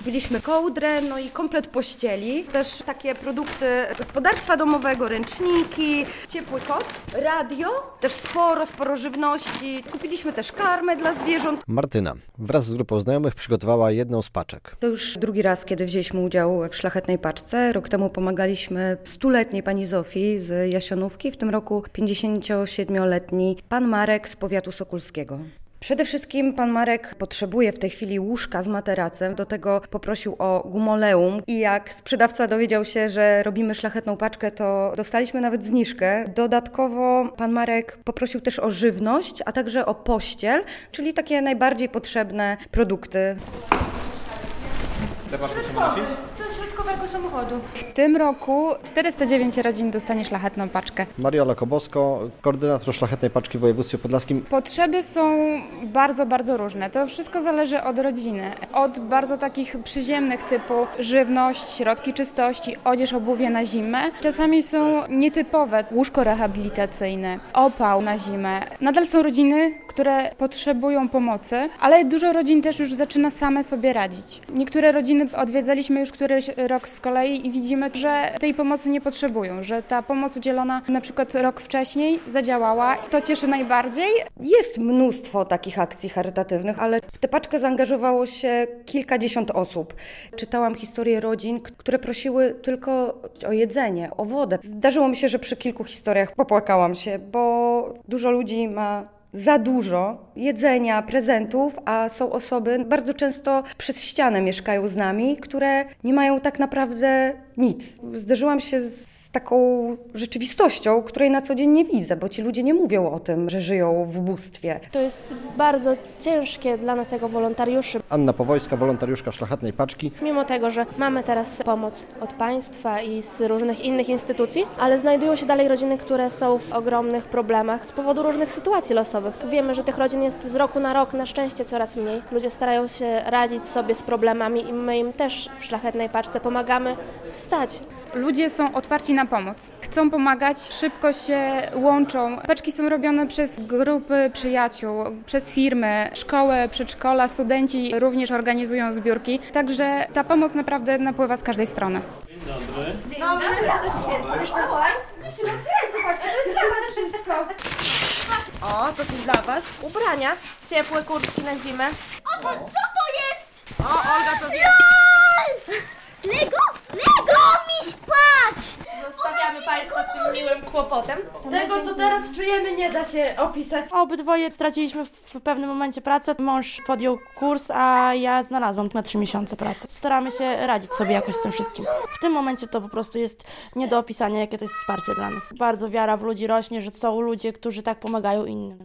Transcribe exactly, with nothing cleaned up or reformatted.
Kupiliśmy kołdrę, no i komplet pościeli. Też takie produkty gospodarstwa domowego, ręczniki, ciepły koc, radio, też sporo, sporo żywności. Kupiliśmy też karmę dla zwierząt. Martyna wraz z grupą znajomych przygotowała jedną z paczek. To już drugi raz, kiedy wzięliśmy udział w Szlachetnej Paczce. Rok temu pomagaliśmy stuletniej pani Zofii z Jasionówki, w tym roku pięćdziesięciosiedmioletni pan Marek z powiatu sokulskiego. Przede wszystkim pan Marek potrzebuje w tej chwili łóżka z materacem, do tego poprosił o gumoleum i jak sprzedawca dowiedział się, że robimy Szlachetną Paczkę, to dostaliśmy nawet zniżkę. Dodatkowo pan Marek poprosił też o żywność, a także o pościel, czyli takie najbardziej potrzebne produkty. Do środkowego samochodu. W tym roku czterysta dziewięć rodzin dostanie Szlachetną Paczkę. Mariola Kobosko, koordynator Szlachetnej Paczki w województwie podlaskim. Potrzeby są bardzo, bardzo różne. To wszystko zależy od rodziny. Od bardzo takich przyziemnych typu żywność, środki czystości, odzież, obuwie na zimę. Czasami są nietypowe, łóżko rehabilitacyjne, opał na zimę. Nadal są rodziny, które potrzebują pomocy, ale dużo rodzin też już zaczyna same sobie radzić. Niektóre rodziny odwiedzaliśmy już któryś rok z kolei i widzimy, że tej pomocy nie potrzebują, że ta pomoc udzielona na przykład rok wcześniej zadziałała. To cieszy najbardziej. Jest mnóstwo takich akcji charytatywnych, ale w tę paczkę zaangażowało się kilkadziesiąt osób. Czytałam historie rodzin, które prosiły tylko o jedzenie, o wodę. Zdarzyło mi się, że przy kilku historiach popłakałam się, bo dużo ludzi ma za dużo jedzenia, prezentów, a są osoby, bardzo często przez ścianę mieszkają z nami, które nie mają tak naprawdę nic. Zderzyłam się z taką rzeczywistością, której na co dzień nie widzę, bo ci ludzie nie mówią o tym, że żyją w ubóstwie. To jest bardzo ciężkie dla nas jako wolontariuszy. Anna Powojska, wolontariuszka Szlachetnej Paczki. Mimo tego, że mamy teraz pomoc od państwa i z różnych innych instytucji, ale znajdują się dalej rodziny, które są w ogromnych problemach z powodu różnych sytuacji losowych. Wiemy, że tych rodzin jest z roku na rok na szczęście coraz mniej. Ludzie starają się radzić sobie z problemami i my im też w Szlachetnej Paczce pomagamy wstać. Ludzie są otwarci na pomoc. Chcą pomagać, szybko się łączą. Paczki są robione przez grupy przyjaciół, przez firmy, szkoły, przedszkola, studenci również organizują zbiórki. Także ta pomoc naprawdę napływa z każdej strony. Dzień dobry. Dzień dobry. To świetnie. Mikołaj, proszę otwierajcie, chodźmy, to jest dla was wszystko. O, to coś dla was. Ubrania, ciepłe kurtki na zimę. O, to co to jest? O, Olga to wie. LOL! Lego? Lego, miś, patrz! Zostawiamy państwa z tym miłym kłopotem. Tego, co teraz czujemy, nie da się opisać. Obydwoje straciliśmy w pewnym momencie pracę. Mąż podjął kurs, a ja znalazłam na trzy miesiące pracy. Staramy się radzić sobie jakoś z tym wszystkim. W tym momencie to po prostu jest nie do opisania, jakie to jest wsparcie dla nas. Bardzo wiara w ludzi rośnie, że są ludzie, którzy tak pomagają innym.